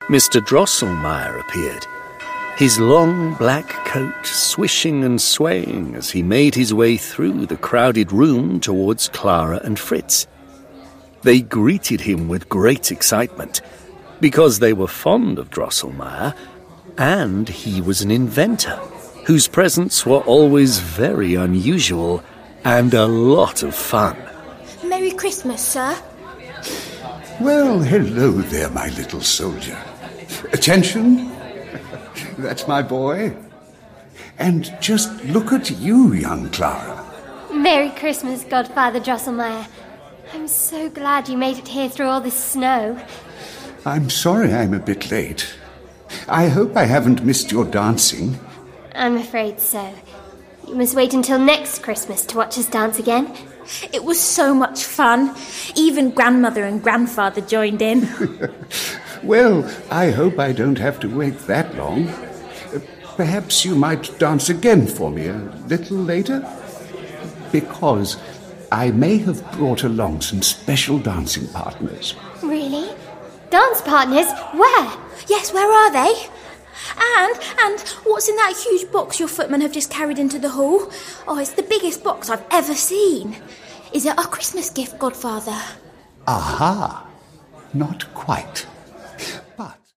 Mr. Drosselmeyer appeared, his long black coat swishing and swaying as he made his way through the crowded room towards Clara and Fritz. They greeted him with great excitement, because they were fond of Drosselmeyer, and he was an inventor, whose presents were always very unusual and a lot of fun. Merry Christmas, sir. Well, hello there, my little soldier. Attention. That's my boy. And just look at you, young Clara. Merry Christmas, Godfather Drosselmeyer. I'm so glad you made it here through all this snow. I'm sorry I'm a bit late. I hope I haven't missed your dancing. I'm afraid so. You must wait until next Christmas to watch us dance again. It was so much fun. Even Grandmother and Grandfather joined in. Well, I hope I don't have to wait that long. Perhaps you might dance again for me a little later? Because I may have brought along some special dancing partners. Really? Dance partners? Where? Yes, where are they? And what's in that huge box your footmen have just carried into the hall? Oh, it's the biggest box I've ever seen. Is it our Christmas gift, Godfather? Aha! Not quite.